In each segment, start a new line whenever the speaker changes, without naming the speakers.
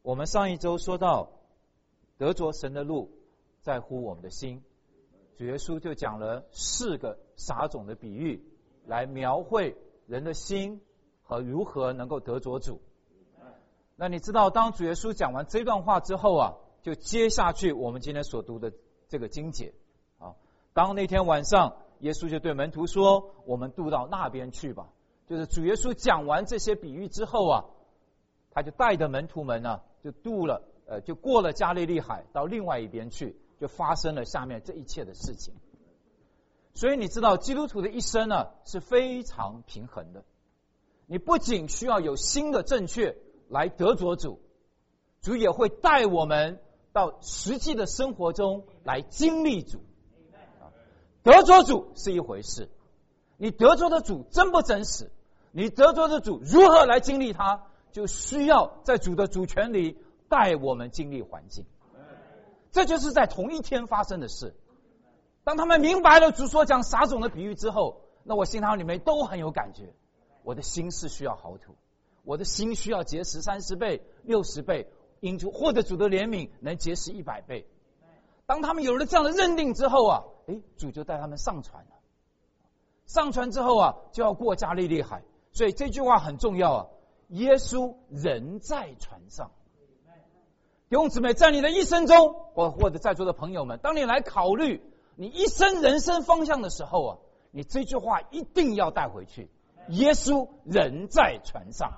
我们上一周说到，得着神的路在乎我们的心。主耶稣就讲了4个撒种的比喻，来描绘人的心和如何能够得着主。那你知道，当主耶稣讲完这段话之后啊，就接下去我们今天所读的这个经节啊。当那天晚上，耶稣就对门徒说：“我们渡到那边去吧。”就是主耶稣讲完这些比喻之后啊，他就带着门徒们呢，就过了加利利海到另外一边去，就发生了下面这一切的事情。所以你知道，基督徒的一生呢是非常平衡的。你不仅需要有新的正确来得着主，主也会带我们到实际的生活中来经历主。得着主是一回事，你得着的主真不真实，你得着的主如何来经历他，就需要在主的主权里带我们经历环境。这就是在同一天发生的事。当他们明白了主所讲撒种的比喻之后，那我心里面都很有感觉。我的心是需要好土，我的心需要结实30倍、60倍，因主或者主的怜悯能结实100倍。当他们有了这样的认定之后啊，主就带他们上船了。上船之后啊，就要过加利利海。所以这句话很重要啊，耶稣人在船上。弟兄姊妹，在你的一生中，或者在座的朋友们，当你来考虑你一生人生方向的时候啊，你这句话一定要带回去。耶稣人在船上。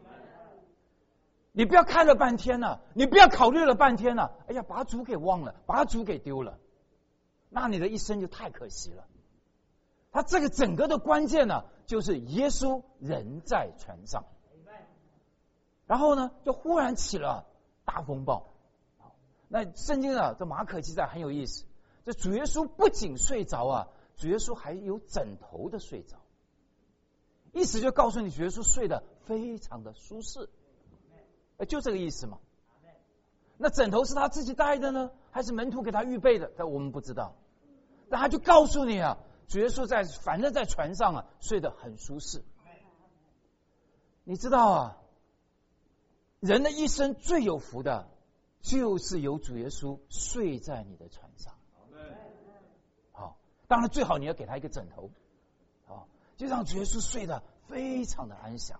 你不要看了半天了，你不要考虑了半天了，把主给忘了，把主给丢了，那你的一生就太可惜了。他这个整个的关键呢，就是耶稣人在船上。然后呢，就忽然起了大风暴。那圣经啊，这马可记载很有意思，这主耶稣不仅睡着啊，主耶稣还有枕头的睡着，意思就告诉你主耶稣睡得非常的舒适，就这个意思嘛。那枕头是他自己带的呢，还是门徒给他预备的？但我们不知道。但他就告诉你啊，主耶稣反正在船上啊，睡得很舒适。你知道啊，人的一生最有福的，就是有主耶稣睡在你的船上。好，当然最好你要给他一个枕头，好，就让主耶稣睡得非常的安详。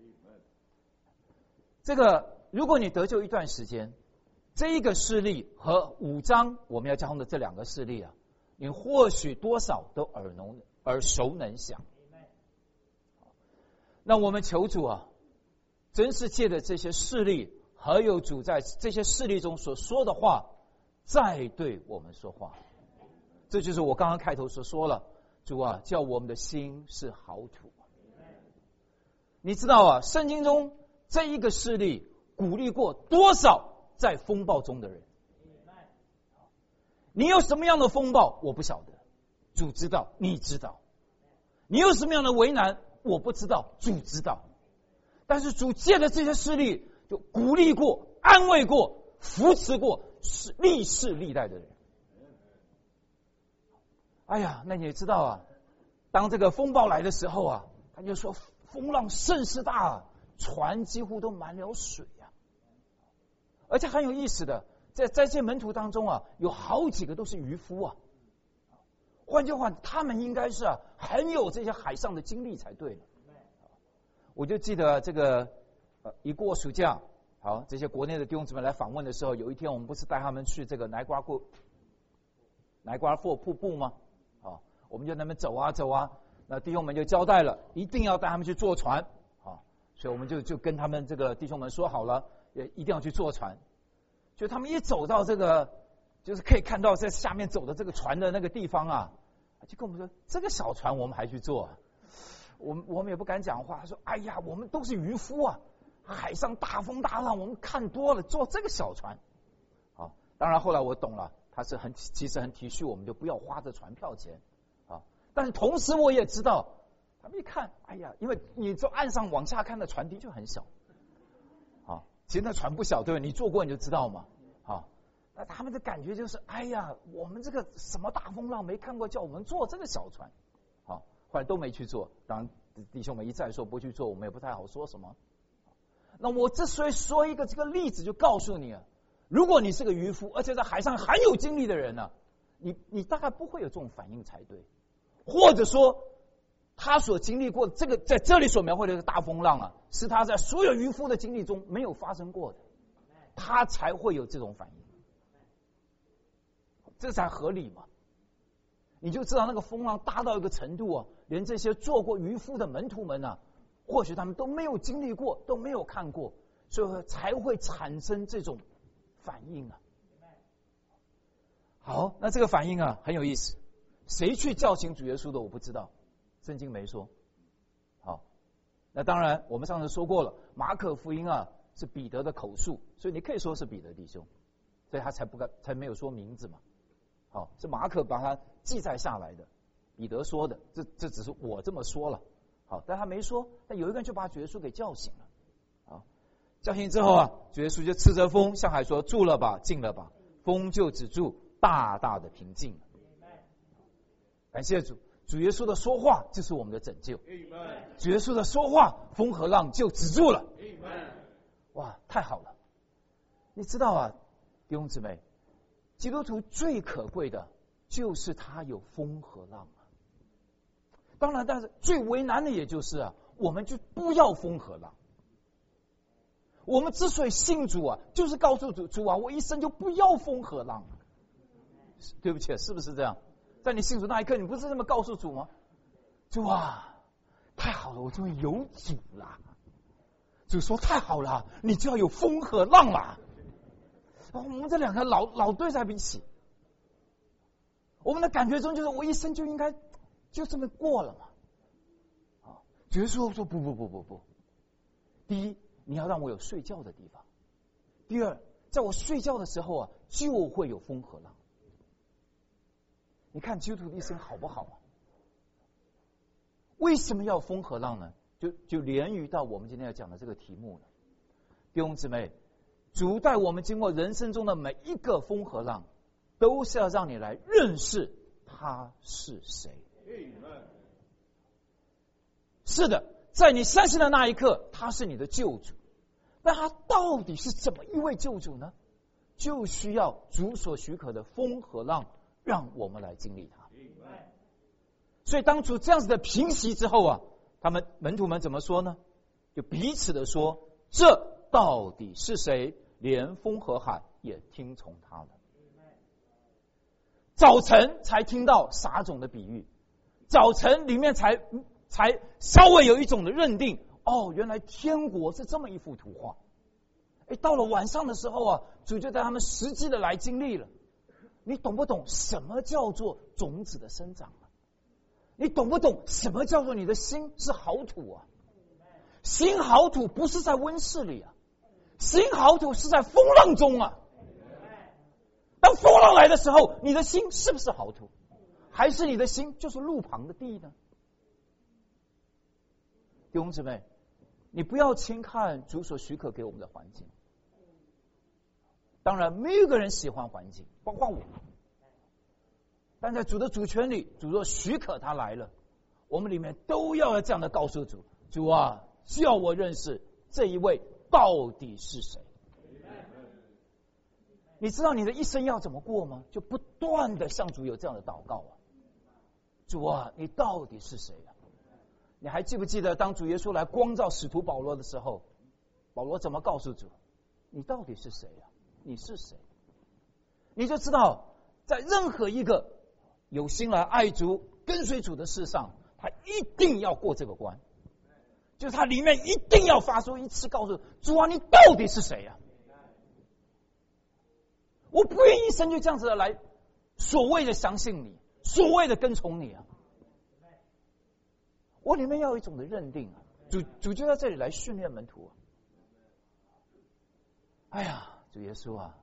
这个，如果你得救一段时间，这一个事例和5章我们要讲的这2个事例啊，你或许多少都耳熟能详。那我们求主啊，真是借着这些事例，还有主在这些事例中所说的话，再对我们说话。这就是我刚刚开头所说了，主啊，叫我们的心是好土。你知道啊，圣经中这一个事例鼓励过多少在风暴中的人？你有什么样的风暴我不晓得，主知道，你知道。你有什么样的为难我不知道，主知道。但是主借着这些事例，就鼓励过、安慰过、扶持过历世历代的人。那你也知道啊，当这个风暴来的时候啊，他就说风浪甚是大啊，船几乎都满了水啊。而且很有意思的，在这些门徒当中啊，有好几个都是渔夫啊。换句话，他们应该是很有这些海上的经历才对的。我就记得这个一过暑假，好，这些国内的弟兄姊妹来访问的时候，有一天我们不是带他们去这个乃瓜瀑布吗？我们就那边走啊走啊，那弟兄们就交代了，一定要带他们去坐船所以我们就跟他们这个弟兄们说好了，也一定要去坐船。就他们一走到这个，就是可以看到在下面走的这个船的那个地方啊，就跟我们说，这个小船我们还去坐我们也不敢讲话，说我们都是渔夫啊，海上大风大浪我们看多了，坐这个小船。当然后来我懂了，他是其实很体恤我们，就不要花这船票钱但是同时我也知道，他们一看，因为你从岸上往下看的船的确很小其实那船不小，对吧？你坐过你就知道嘛那他们的感觉就是我们这个什么大风浪没看过，叫我们坐这个小船后来都没去坐。当然弟兄们一再说不去坐，我们也不太好说什么。 那我之所以说一个这个例子，就告诉你啊，如果你是个渔夫，而且在海上很有经历的人呢，你大概不会有这种反应才对，或者说他所经历过这个在这里所描绘的这个大风浪啊，是他在所有渔夫的经历中没有发生过的，他才会有这种反应，这才合理嘛。你就知道那个风浪大到一个程度啊，连这些做过渔夫的门徒们啊，或许他们都没有经历过，都没有看过，所以才会产生这种反应啊。好，那这个反应啊很有意思，谁去叫醒主耶稣的我不知道，圣经没说。好，那当然我们上次说过了，马可福音啊是彼得的口述，所以你可以说是彼得弟兄，所以他才没有说名字嘛。好，是马可把它记载下来的，彼得说的，这只是我这么说了。好，但他没说，但有一个人就把主耶稣给叫醒了。好，叫醒之后啊，主耶稣就斥责风，向海说：“住了吧，静了吧。”风就止住，大大的平静了。感谢主，主耶稣的说话就是我们的拯救。主耶稣的说话，风和浪就止住了。哇，太好了！你知道啊，弟兄姊妹，基督徒最可贵的就是他有风和浪啊。当然，但是最为难的也就是啊，我们就不要风和浪。我们之所以信主啊，就是告诉主啊，我一生就不要风和浪啊。对不起，是不是这样？在你信主那一刻，你不是这么告诉主吗？主啊，太好了，我终于有主了。主说太好了，你就要有风和浪了。我们这两个老对在一起，我们的感觉中就是我一生就应该就这么过了嘛。啊，主耶稣说不，第一，你要让我有睡觉的地方；第二，在我睡觉的时候啊，就会有风和浪。你看基督徒的一生好不好啊？为什么要风和浪呢？就连于到我们今天要讲的这个题目了。弟兄姊妹，主带我们经过人生中的每一个风和浪，都是要让你来认识他是谁。是的，在你相信的那一刻，他是你的救主。那他到底是怎么一位救主呢？就需要主所许可的风和浪，让我们来经历他。所以当主这样子的平息之后啊，他们门徒们怎么说呢？就彼此的说：“这到底是谁？连风和海也听从他了。”早晨才听到撒种的比喻，早晨里面才稍微有一种的认定，哦，原来天国是这么一幅图画。到了晚上的时候啊，主就带他们实际的来经历了。你懂不懂什么叫做种子的生长啊？你懂不懂什么叫做你的心是好土啊？心好土不是在温室里啊，心好土是在风浪中啊。当风浪来的时候，你的心是不是好土？还是你的心就是路旁的地呢？弟兄姊妹，你不要轻看主所许可给我们的环境。当然，没有一个人喜欢环境，包括我。但在主的主权里，主若许可他来了，我们里面都要这样的告诉主：主啊，叫我认识这一位到底是谁。你知道你的一生要怎么过吗？就不断的向主有这样的祷告啊！主啊，你到底是谁啊？你还记不记得当主耶稣来光照使徒保罗的时候，保罗怎么告诉主：你到底是谁啊？你是谁？你就知道，在任何一个有心来爱主、跟随主的事上，他一定要过这个关，就是他里面一定要发出一次告诉主啊，你到底是谁啊？我不愿意一生就这样子的来所谓的相信你，所谓的跟从你啊。我里面要有一种的认定啊，主就在这里来训练门徒啊。哎呀，主耶稣啊，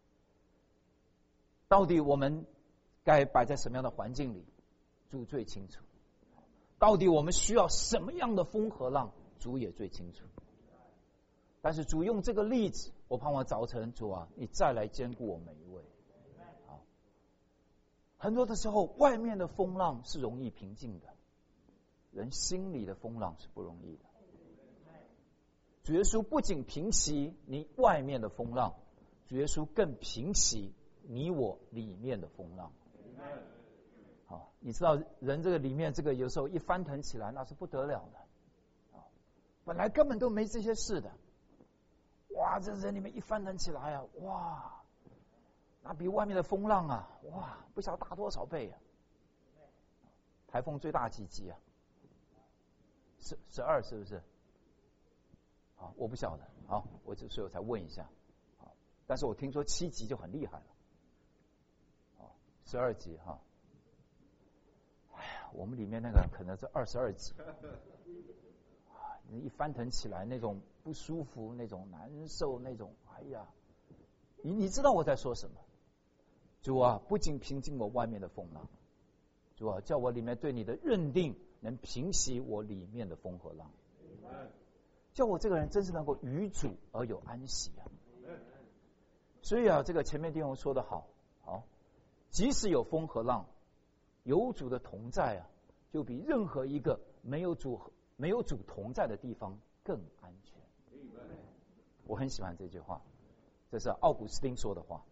到底我们该摆在什么样的环境里，主最清楚。到底我们需要什么样的风和浪，主也最清楚。但是主用这个例子，我盼望早晨主啊，你再来兼顾我每一位。好，很多的时候，外面的风浪是容易平静的，人心里的风浪是不容易的。 主耶稣不仅平息你外面的风浪，主耶稣更平息你我里面的风浪。好，你知道人这个里面这个有时候一翻腾起来，那是不得了的。本来根本都没这些事的，哇，这人里面一翻腾起来啊，哇，那比外面的风浪啊，哇，不晓得大多少倍啊！台风最大几级啊？12是不是？啊，我不晓得，好，所以我才问一下，但是我听说7级就很厉害了，12级哈。哎呀，我们里面那个可能是22级，一翻腾起来那种不舒服，那种难受，那种哎呀，你知道我在说什么？主啊，不仅平静我外面的风浪，主啊，叫我里面对你的认定能平息我里面的风和浪，叫我这个人真是能够与主而有安息啊！所以啊，这个前面弟兄说的好，即使有风和浪，有主的同在啊，就比任何一个没有主同在的地方更安全。我很喜欢这句话，这是奥古斯丁说的话。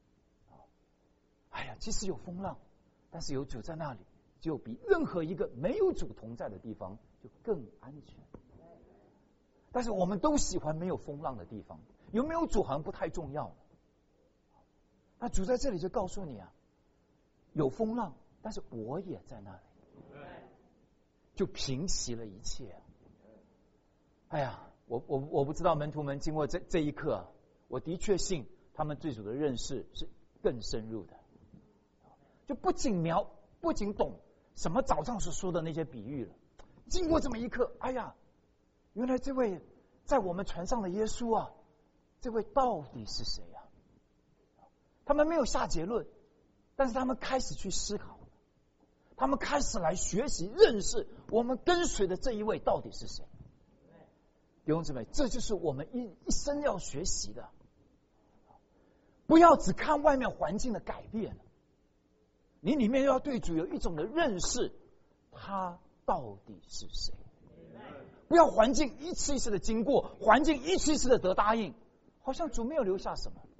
哎呀，即使有风浪，但是有主在那里，就比任何一个没有主同在的地方就更安全。但是我们都喜欢没有风浪的地方，有没有主好像不太重要了。那主在这里就告诉你啊，有风浪，但是我也在那里，就平息了一切。哎呀，我不知道门徒们经过这一刻，我的确信他们对主的认识是更深入的，就不仅懂什么早上所说的那些比喻了，经过这么一刻，哎呀，原来这位在我们船上的耶稣啊，这位到底是谁啊？他们没有下结论，但是他们开始去思考，他们开始来学习认识我们跟随的这一位到底是谁。弟兄姊妹，这就是我们一生要学习的，不要只看外面环境的改变，你里面要对主有一种的认识，他到底是谁？不要环境一次一次的经过，环境一次一次的得答应，好像主没有留下什么。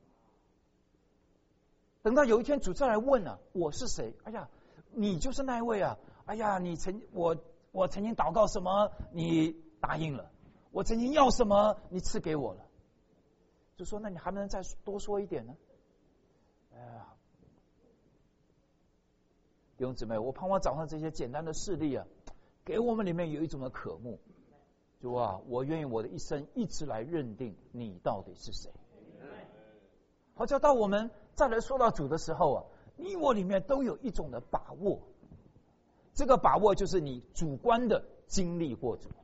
等到有一天主再来问了，我是谁？哎呀，你就是那一位啊！哎呀，我曾经祷告什么，你答应了；我曾经要什么，你赐给我了。就说那你还能再多说一点呢？哎呀，弟兄姊妹，我盼望早上这些简单的事例啊，给我们里面有一种的渴慕。主啊，我愿意我的一生一直来认定你到底是谁。好，叫到我们再来说到主的时候啊，你我里面都有一种的把握，这个把握就是你主观的经历过主。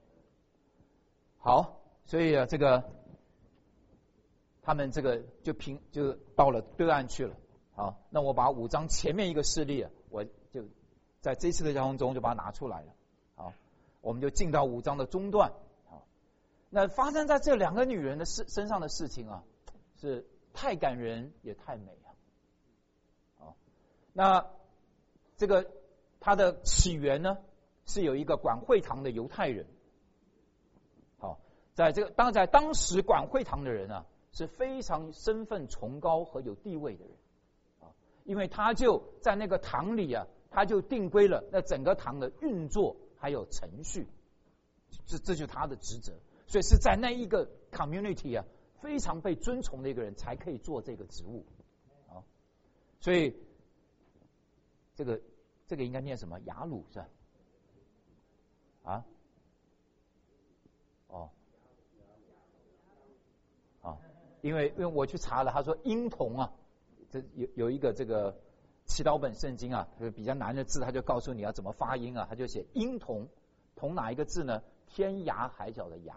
好，所以啊，这个他们这个就到了对岸去了。好，那我把5章前面一个事例啊，我就在这次的交通中就把它拿出来了。好，我们就进到5章的中段。好，那发生在这2个女人的身上的事情啊，是太感人也太美啊！好，那这个它的起源呢，是有一个管会堂的犹太人。好，在当时管会堂的人啊，是非常身份崇高和有地位的人啊，因为他就在那个堂里啊，他就定规了那整个堂的运作还有程序，这就是他的职责，所以是在那一个 community 啊，非常被尊崇的一个人才可以做这个职务啊，所以这个应该念什么？雅鲁是吧？啊？哦，啊，因为我去查了，他说婴童啊，这有一个这个祈祷本圣经啊，比较难的字，他就告诉你要怎么发音啊，他就写婴童，同哪一个字呢？天涯海角的涯。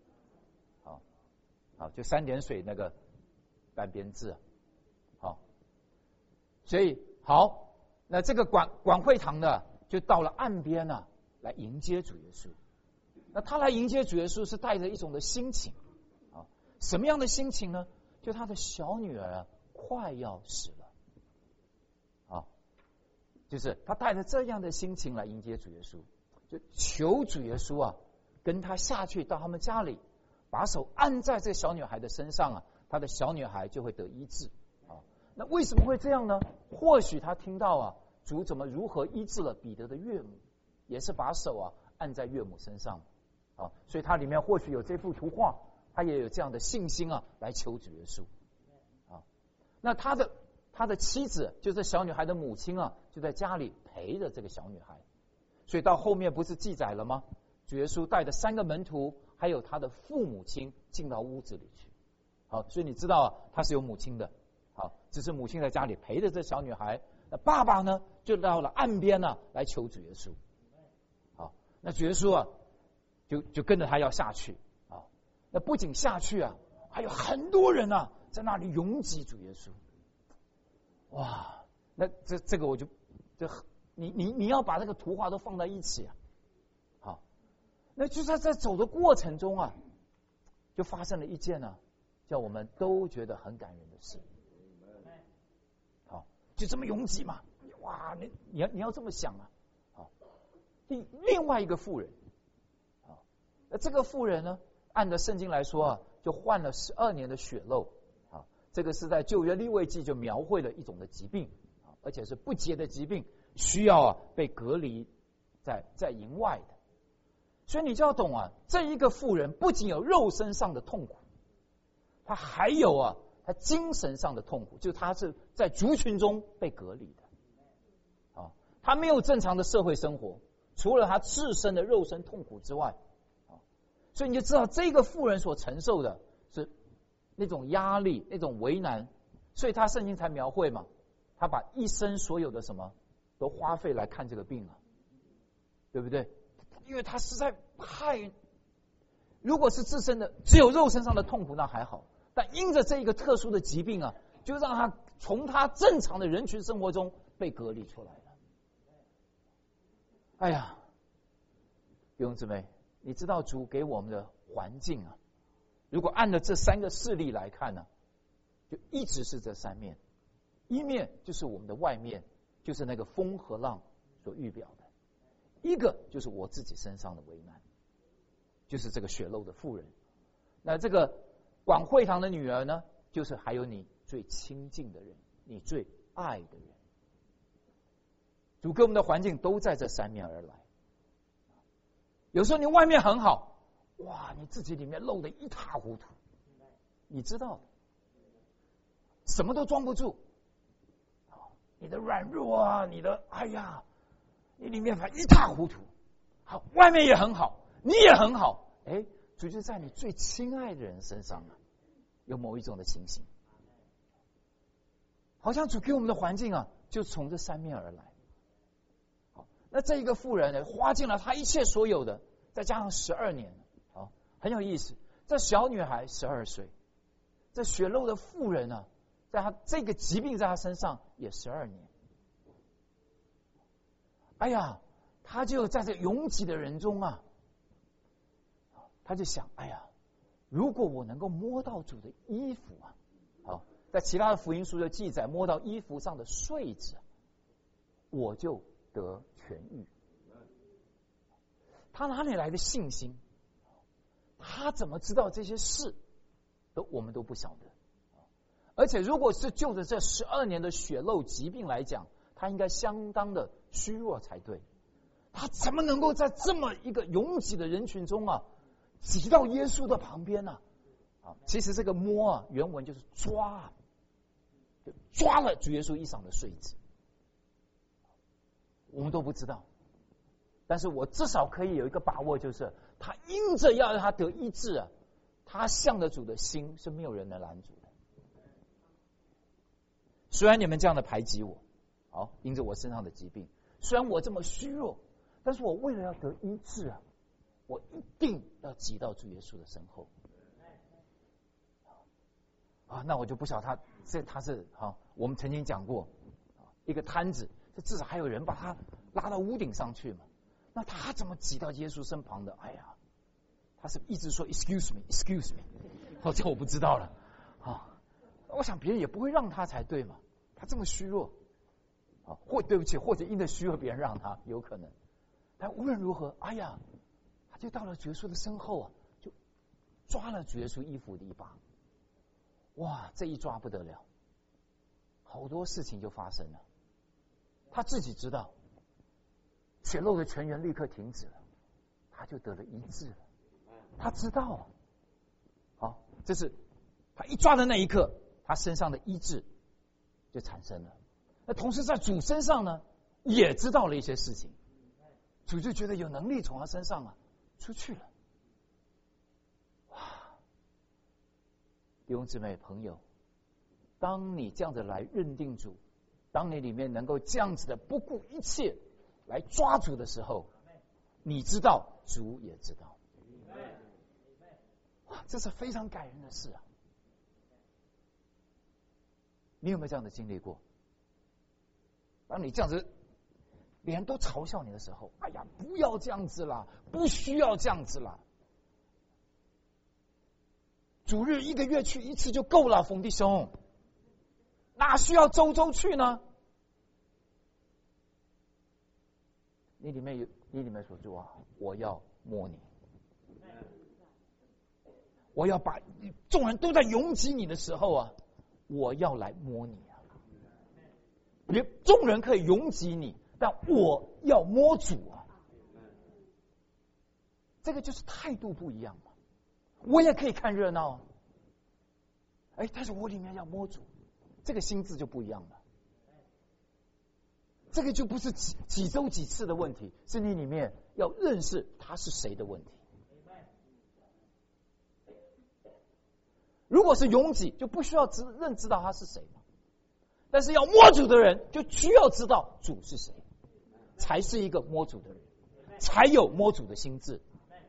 好，就3点水那个半边字。好，所以好，那这个管会堂的就到了岸边啊，来迎接主耶稣。那他来迎接主耶稣是带着一种的心情啊，什么样的心情呢？就他的小女儿啊快要死了啊，就是他带着这样的心情来迎接主耶稣，就求主耶稣啊跟他下去到他们家里，把手按在这个小女孩的身上他的小女孩就会得医治那为什么会这样呢？或许他听到主如何医治了彼得的岳母，也是把手按在岳母身上所以他里面或许有这幅图画，他也有这样的信心来求主耶稣那他的妻子就是小女孩的母亲就在家里陪着这个小女孩，所以到后面不是记载了吗？主耶稣带着3个门徒还有他的父母亲进到屋子里去所以你知道他是有母亲的只是母亲在家里陪着这小女孩，那爸爸呢就到了岸边来求主耶稣那主耶稣就跟着他要下去那不仅下去还有很多人在那里拥挤主耶稣哇那这个我就你要把这个图画都放在一起好那就在走的过程中就发生了一件叫我们都觉得很感人的事就这么拥挤嘛哇你要这么想另外一个妇人那这个妇人呢按照圣经来说就患了12年的血漏这个是在旧约利未记就描绘了一种的疾病而且是不洁的疾病，需要被隔离在营外的。所以你就要懂这一个妇人不仅有肉身上的痛苦，他还有他精神上的痛苦，就是他是在族群中被隔离的他没有正常的社会生活，除了他自身的肉身痛苦之外所以你就知道这个妇人所承受的是那种压力，那种为难，所以他圣经才描绘嘛，他把一生所有的什么都花费来看这个病对不对？因为他实在太，如果是自身的只有肉身上的痛苦那还好，但因着这一个特殊的疾病就让他从他正常的人群生活中被隔离出来了。哎呀，弟兄姊妹，你知道主给我们的环境如果按照这3个事例来看就一直是这3面，一面就是我们的外面，就是那个风和浪所预表的，一个就是我自己身上的为难，就是这个血漏的妇人。那这个管会堂的女儿呢，就是还有你最亲近的人，你最爱的人。主给我们的环境都在这3面而来。有时候你外面很好，哇，你自己里面漏得一塌糊涂，你知道的，什么都装不住，你的软弱你的哎呀，你里面一塌糊涂。好，外面也很好，你也很好，主就在你最亲爱的人身上有某一种的情形，好像主给我们的环境就从这3面而来。好，那这一个妇人呢，花尽了她一切所有的，再加上12年，很有意思。这小女孩12岁，这血漏的妇人在她这个疾病在她身上也12年。哎呀，她就在这拥挤的人中她就想，哎呀，如果我能够摸到主的衣服在其他的福音书的记载，摸到衣服上的穗子，我就得痊愈。他哪里来的信心？他怎么知道这些事我们都不晓得。而且如果是就着这12年的血漏疾病来讲，他应该相当的虚弱才对。他怎么能够在这么一个拥挤的人群中挤到耶稣的旁边其实这个摸原文就是抓，就抓了主耶稣衣裳的穗子。我们都不知道，但是我至少可以有一个把握，就是他因着要让他得医治他向着主的心是没有人能拦阻的。虽然你们这样的排挤我，因着我身上的疾病，虽然我这么虚弱，但是我为了要得医治我一定要挤到主耶稣的身后那我就不晓得他是我们曾经讲过一个摊子，这至少还有人把他拉到屋顶上去嘛，那他怎么挤到耶稣身旁的？哎呀，他是一直说 excuse me excuse me， 这我不知道了我想别人也不会让他才对嘛，他这么虚弱对不起，或者因着虚弱别人让他有可能，但无论如何，哎呀， 他就到了主耶稣的身后啊，就抓了主耶稣衣服的一把。哇，这一抓不得了，好多事情就发生了。他自己知道，血肉的泉源立刻停止了，他就得了医治了。他知道啊，好，这是他一抓的那一刻，他身上的医治就产生了。那同时在主身上呢，也知道了一些事情，主就觉得有能力从他身上啊出去了。哇，弟兄姊妹朋友，当你这样子来认定主，当你里面能够这样子的不顾一切来抓主的时候，你知道，主也知道。哇，这是非常感人的事啊！你有没有这样的经历过？当你这样子，别人都嘲笑你的时候，哎呀，不要这样子啦，不需要这样子啦。主日1个月去1次就够了，冯弟兄，哪需要周周去呢？你里面说主啊，我要摸你，我要把众人都在拥挤你的时候啊，我要来摸你啊！别众人可以拥挤你，但我要摸主啊！这个就是态度不一样嘛。我也可以看热闹啊，但是我里面要摸主，这个心智就不一样了。这个就不是几周几次的问题，是你里面要认识他是谁的问题。如果是拥挤，就不需要知道他是谁嘛。但是要摸主的人，就需要知道主是谁，才是一个摸主的人，才有摸主的心智。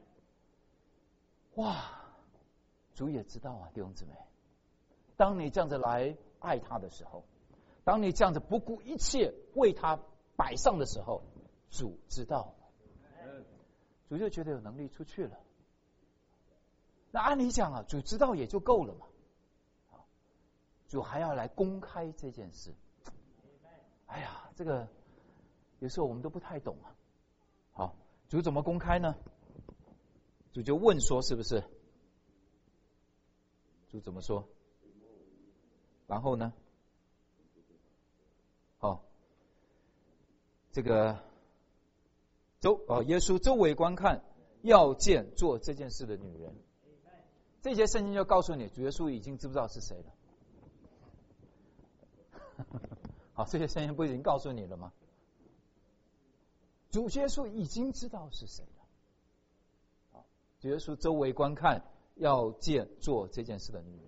哇，主也知道啊，弟兄姊妹，当你这样子来爱他的时候，当你这样子不顾一切为他摆上的时候，主知道，主就觉得有能力出去了。那按理讲啊，主知道也就够了嘛，主还要来公开这件事。哎呀，这个有时候我们都不太懂啊。好，主怎么公开呢？主就问说，是不是？主怎么说？然后呢？这个耶稣周围观看，要见做这件事的女人。这些圣经就告诉你，主耶稣已经知不知道是谁了？好，这些圣经不已经告诉你了吗？主耶稣已经知道是谁了。主耶稣周围观看，要见做这件事的女人。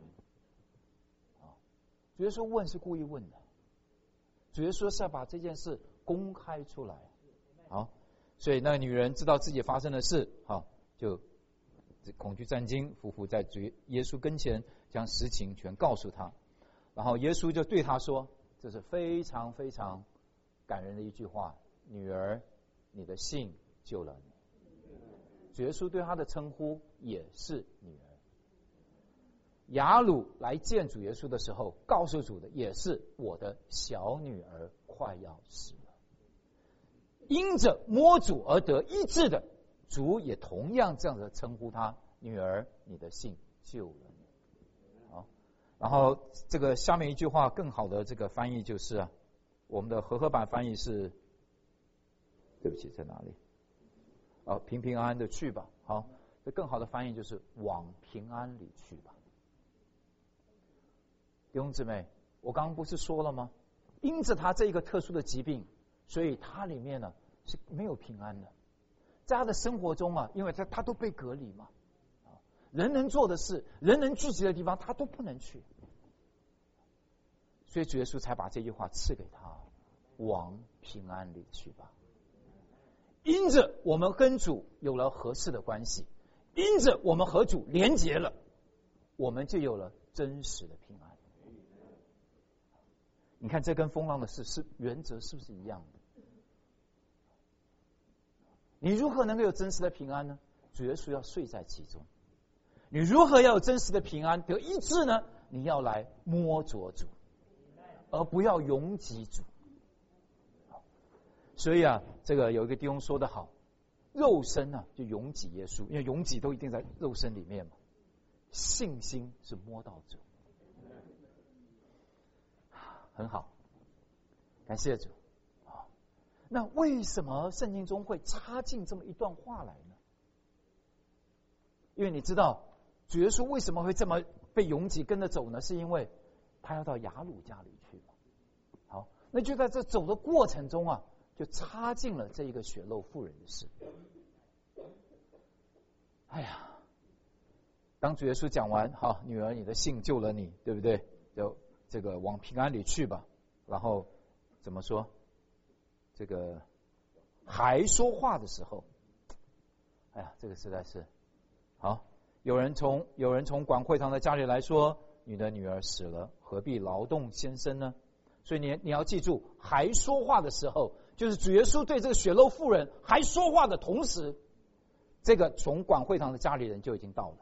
主耶稣问是故意问的，主耶稣是要把这件事公开出来。好，所以那个女人知道自己发生的事，好，就恐惧战惊，匍匐在耶稣跟前，将实情全告诉他。然后耶稣就对他说，这是非常非常感人的一句话：女儿，你的信救了你。主耶稣对他的称呼也是女儿。雅鲁来见主耶稣的时候，告诉主的也是我的小女儿快要死了。因着摸主而得医治的，主也同样这样的称呼他：女儿，你的信救了你。好，然后这个下面一句话更好的这个翻译就是我们的和合版翻译是，对不起，在哪里？平平安安的去吧。好，这更好的翻译就是往平安里去吧。弟兄姊妹，我刚刚不是说了吗？因着他这一个特殊的疾病，所以他里面呢是没有平安的。在他的生活中因为他都被隔离嘛，人能做的事，人能聚集的地方，他都不能去。所以主耶稣才把这句话赐给他：往平安里去吧。因着我们跟主有了合适的关系，因着我们和主连结了，我们就有了真实的平安。你看，这跟风浪的事是原则是不是一样的？你如何能够有真实的平安呢？主耶稣要睡在其中。你如何要有真实的平安得医治呢？你要来摸着主，而不要拥挤主。所以这个有一个弟兄说得好： 肉身呢就拥挤耶稣，因为拥挤都一定在肉身里面嘛。信心是摸到主，很好，感谢主。那为什么圣经中会插进这么一段话来呢？因为你知道主耶稣为什么会这么被拥挤跟着走呢？是因为他要到雅鲁家里去嘛。好，那就在这走的过程中啊，就插进了这一个血漏妇人的事。哎呀，当主耶稣讲完，好，女儿，你的信救了你，对不对？就这个往平安里去吧。然后怎么说？这个还说话的时候，哎呀，这个实在是好。有人从管会堂的家里来说，你的女儿死了，何必劳动先生呢？所以你要记住，还说话的时候，就是主耶稣对这个血漏妇人还说话的同时，这个从管会堂的家里人就已经到了。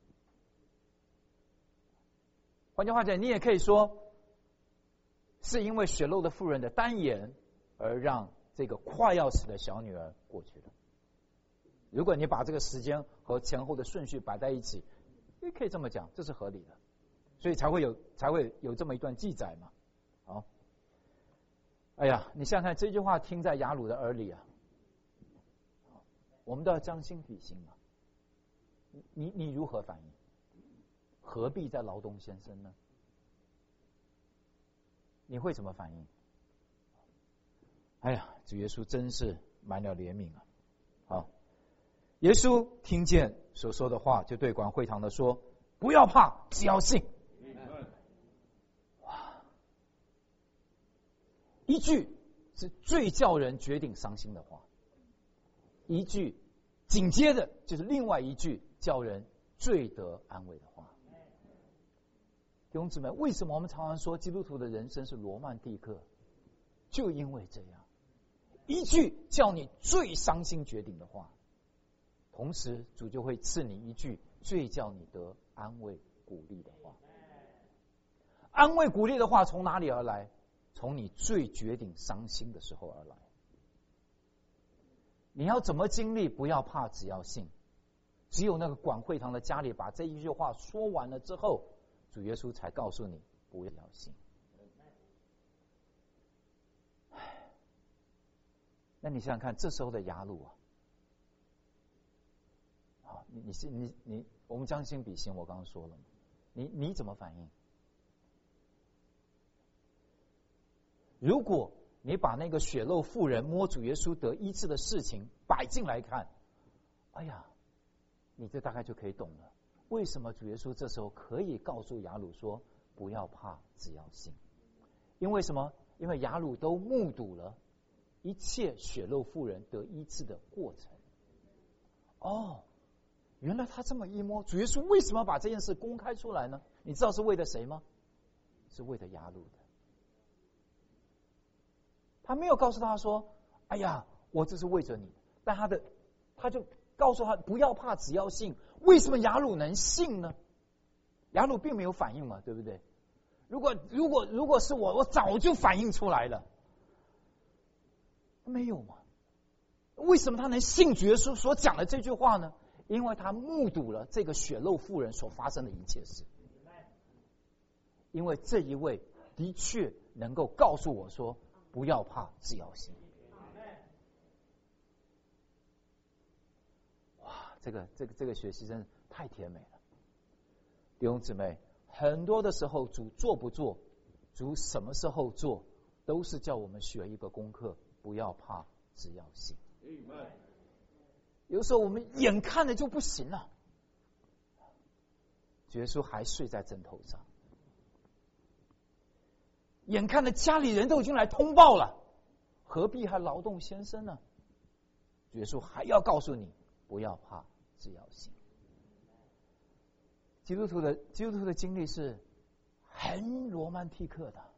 换句话讲，你也可以说，是因为血漏的妇人的单言，而让这个快要死的小女儿过去了。如果你把这个时间和前后的顺序摆在一起，也可以这么讲，这是合理的，所以才会有这么一段记载嘛。好，哎呀，你想想看，这句话听在雅鲁的耳里啊，我们都要将心比心嘛。你如何反应？何必再劳动先生呢？你会怎么反应？哎呀，主耶稣真是满了怜悯啊！好，耶稣听见所说的话，就对管会堂的说：“不要怕，只要信。”哇，一句是最叫人决定伤心的话，一句紧接着就是另外一句叫人最得安慰的话。弟兄姊妹，为什么我们常常说基督徒的人生是罗曼蒂克？就因为这样，一句叫你最伤心绝顶的话，同时主就会赐你一句最叫你得安慰鼓励的话。安慰鼓励的话从哪里而来？从你最绝顶伤心的时候而来。你要怎么经历？不要怕，只要信。只有那个管会堂的家里把这一句话说完了之后，主耶稣才告诉你不要信。那你想想看，这时候的雅鲁啊，好，你，我们将心比心，我刚刚说了，你怎么反应？如果你把那个血漏妇人摸主耶稣得医治的事情摆进来看，哎呀，你这大概就可以懂了。为什么主耶稣这时候可以告诉雅鲁说不要怕，只要信？因为什么？因为雅鲁都目睹了一切血漏妇人得医治的过程。哦，原来他这么一摸，主耶稣为什么把这件事公开出来呢？你知道是为了谁吗？是为了雅鲁的。他没有告诉他说：“哎呀，我这是为着你。”但他就告诉他不要怕，只要信。为什么雅鲁能信呢？雅鲁并没有反应嘛，对不对？如果是我早就反应出来了。没有嘛？为什么他能信主耶稣所讲的这句话呢？因为他目睹了这个血漏妇人所发生的一切事。因为这一位的确能够告诉我说不要怕，只要信。哇，这个学习真是太甜美了。弟兄姊妹，很多的时候主做不做，主什么时候做，都是叫我们学一个功课，不要怕，只要信。有时候我们眼看着就不行了，主耶稣还睡在枕头上，眼看着家里人都已经来通报了，何必还劳动先生呢？主耶稣还要告诉你不要怕，只要信。基督徒的经历是很罗曼蒂克的。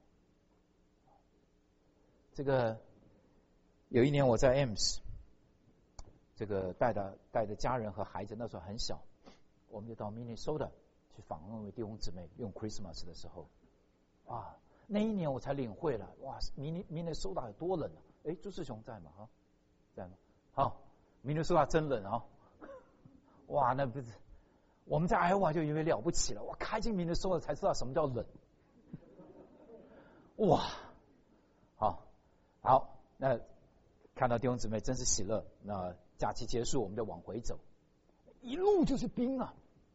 这个有一年我在 Ames， 这个带着家人和孩子，那时候很小，我们就到 Minnesota 去访问弟兄姊妹，用 Christmas 的时候，哇，那一年我才领会了，哇，Minnesota 有多冷啊！哎，朱世雄在吗？哈，在吗？好， 明尼苏达真冷啊！哇，那不是我们在艾瓦就以为了不起了，哇，开进明尼苏达才知道什么叫冷。哇，好，那看到弟兄姊妹真是喜乐。那假期结束，我们就往回走，一路就是冰啊，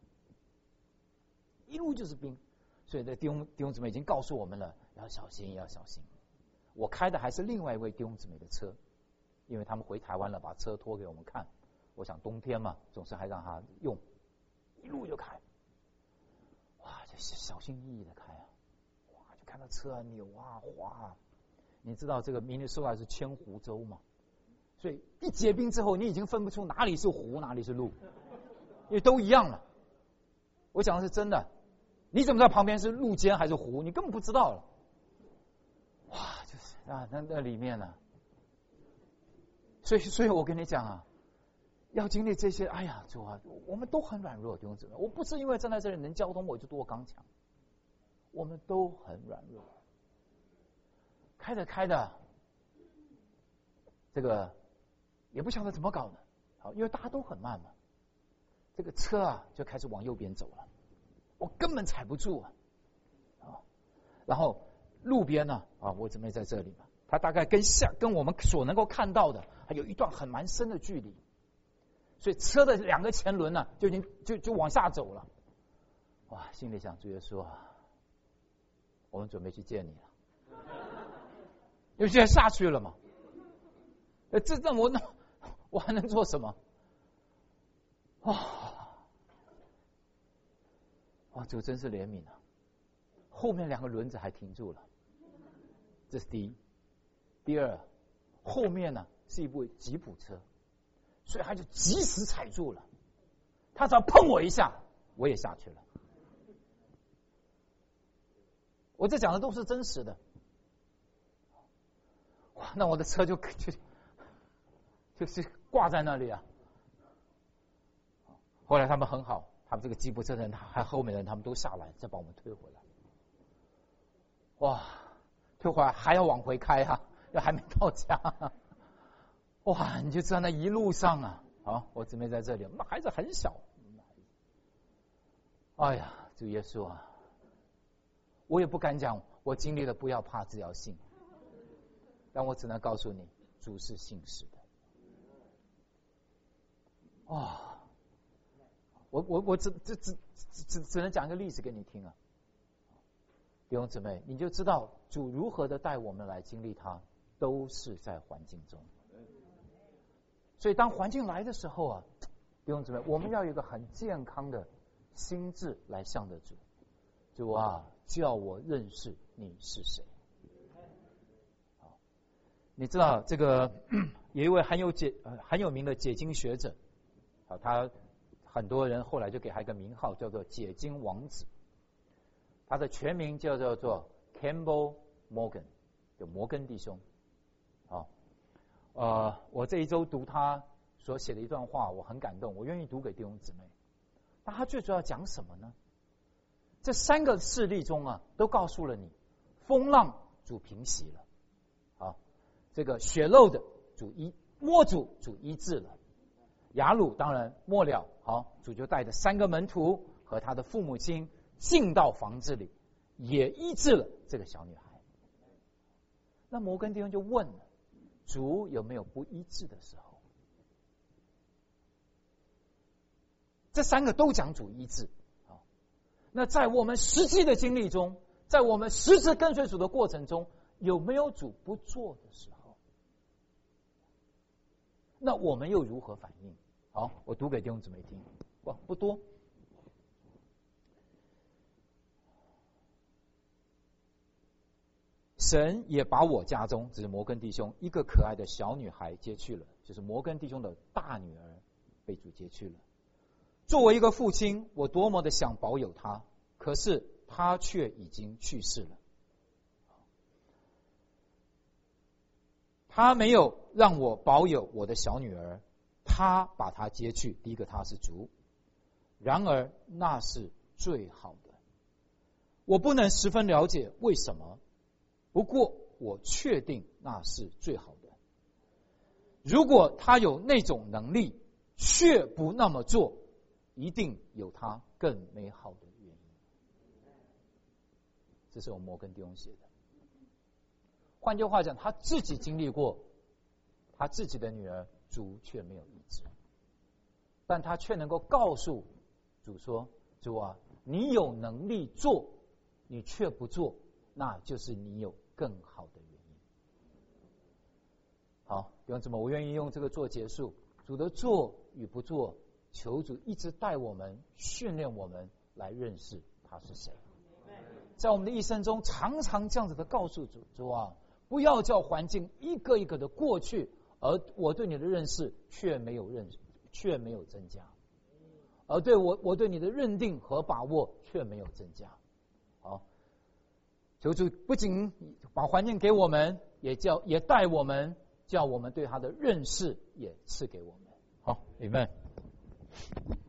一路就是冰。所以这弟兄姊妹已经告诉我们了，要小心，要小心。我开的还是另外一位弟兄姊妹的车，因为他们回台湾了，把车拖给我们看。我想冬天嘛，总是还让他用，一路就开，哇，就小心翼翼的开啊，哇，就看到车啊扭啊滑啊。你知道这个明尼苏达是千湖州嘛，所以一结冰之后，你已经分不出哪里是湖哪里是路，因为都一样了。我讲的是真的，你怎么知道旁边是路肩还是湖？你根本不知道了。哇，就是啊，那里面呢、所以我跟你讲啊，要经历这些，哎呀，主啊，我们都很软弱，弟兄姊妹。我不是因为站在这里能交通我就多刚强，我们都很软弱。开的，这个也不晓得怎么搞的，好，因为大家都很慢嘛，这个车啊就开始往右边走了，我根本踩不住啊，然后路边呢我准备在这里嘛，它大概跟我们所能够看到的还有一段蛮深的距离，所以车的两个前轮呢就已经就往下走了，哇，心里想主耶稣啊，我们准备去见你了。因为现在下去了嘛，这让我还能做什么？哇，主真是怜悯啊！后面两个轮子还停住了，这是第一。第二，后面呢是一部吉普车，所以他就及时踩住了。他只要碰我一下，我也下去了。我这讲的都是真实的。哇，那我的车就是挂在那里啊。后来他们很好，他们这个吉普车人还后面的人他们都下来，再把我们推回来。哇，推回来还要往回开啊，又还没到家。哇，你就知道那一路上啊，好，我准备在这里，那孩子很小。哎呀，主耶稣啊，我也不敢讲，我经历了不要怕，只要信。但我只能告诉你，主是信实的。我只能讲一个例子给你听啊，弟兄姊妹，你就知道主如何的带我们来经历他，都是在环境中。所以当环境来的时候啊，弟兄姊妹，我们要有一个很健康的心智来向着主。主啊，叫我认识你是谁。你知道这个有一位很有名的解经学者，他很多人后来就给他一个名号叫做解经王子，他的全名叫做 Campbell Morgan， 就摩根弟兄。我这一周读他所写的一段话，我很感动，我愿意读给弟兄姊妹。那他最主要讲什么呢？这三个事例中啊，都告诉了你，风浪主平息了。这个血肉的摸主医治了，雅鲁当然末了，主就带着3个门徒和他的父母亲进到房子里，也医治了这个小女孩。那摩根弟兄就问了，主有没有不医治的时候？这3个都讲主医治。那在我们实际的经历中，在我们实质跟随主的过程中，有没有主不做的时候？那我们又如何反应？好，我读给弟兄姊妹听，不多。神也把我家中，这是摩根弟兄一个可爱的小女孩接去了，就是摩根弟兄的大女儿被主接去了。作为一个父亲，我多么的想保有她，可是她却已经去世了。他没有让我保有我的小女儿，他把她接去。第一个，他是主，然而那是最好的。我不能十分了解为什么，不过我确定那是最好的。 如果他有那种能力，却不那么做，一定有他更美好的原因。这是我摩根弟兄写的。换句话讲，他自己经历过，他自己的女儿主却没有医治，但他却能够告诉主说：主啊，你有能力做，你却不做，那就是你有更好的原因。好，弟兄姊妹，我愿意用这个做结束。主的做与不做，求主一直带我们、训练我们来认识他是谁。在我们的一生中，常常这样子的告诉主：主啊，不要叫环境一个一个的过去，而我对你的认识却没有增加，而我对你的认定和把握却没有增加。好，求主不仅把环境给我们，也带我们，叫我们对他的认识也赐给我们。好，阿们。